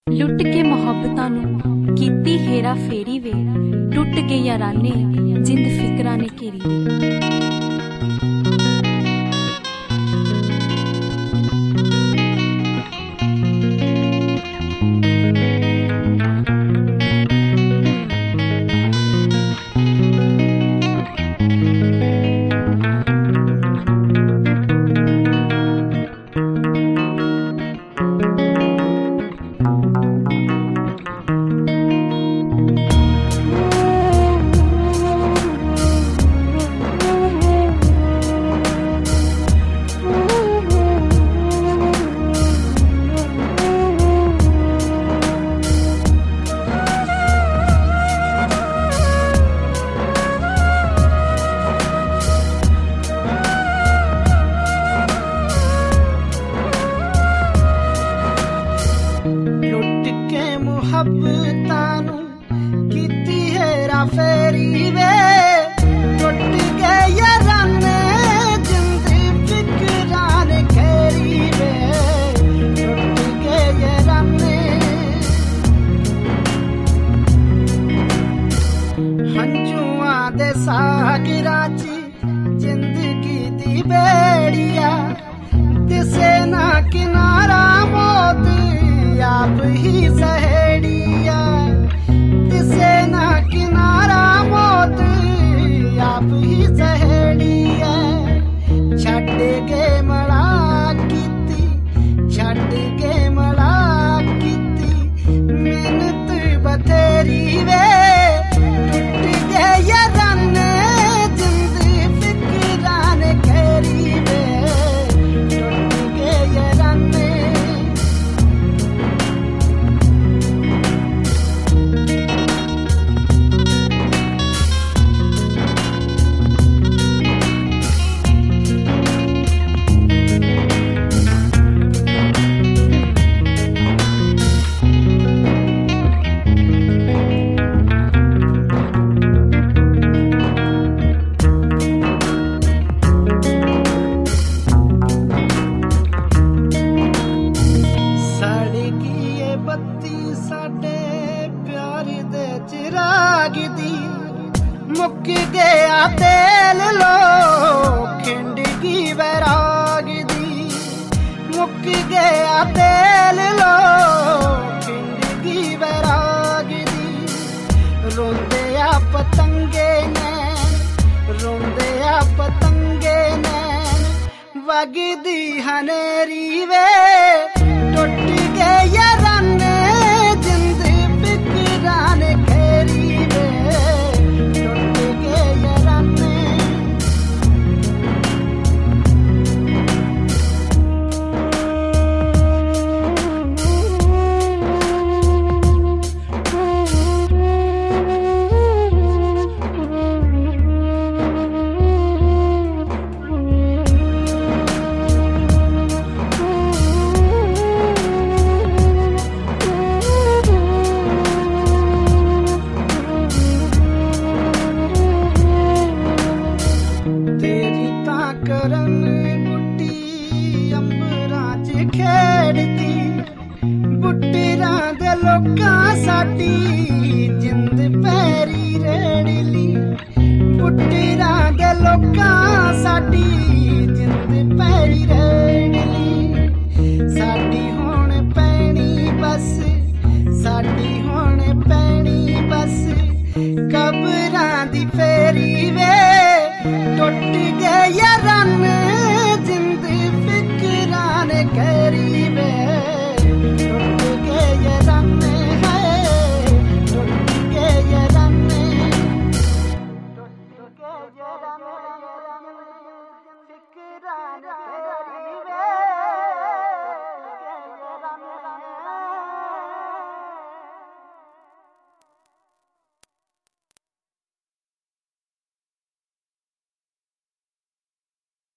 लुट के मुहब्बतां नूं कीती हेरा फेरी वे, टुट गए याराने जिंद फिकरां ने घेरी वे। मुहब्बतां नूं कीती हेरा फेरी वे, टुट गए याराने जिंद फिकरां ने घेरी वे, टुट गए याराने। हंजुआं दे सागरां च जिंदगी दी बेड़िया, दिसे ना किनारा मौत आप ही सहेड़िया, दिसे ना किनारा मौत आप ही सहेड़िया। छड़ के मड़ा कीती, छड़ के मड़ा कीती, मेहनत बथेरी वे, टुट गए याराने जिंद फिकरां ने घेरी वे, टुट गए याराने। साडे प्यार दे चिराग दी मुक गया तेल लो, खिंडगी बैराग दी मुक गया तेल लो, खिंडगी बैराग दी। रोंदे आ पतंगे नैन, रोंदे आ पतंगे नैन, वगदी हनेरी वे, टुट गए याराने जिंद फिकरां ने घेरी वे, टुट गए याराने। करन बुट्टी अंबरां च खेड़दी, बुट्टिरां दे लोकां साडी जिंद पैरी रेड़ली, बुट्टिरां दे लोकां साडी जिंद पैरी रेड़ली। साडी हुण पैनी बस, साडी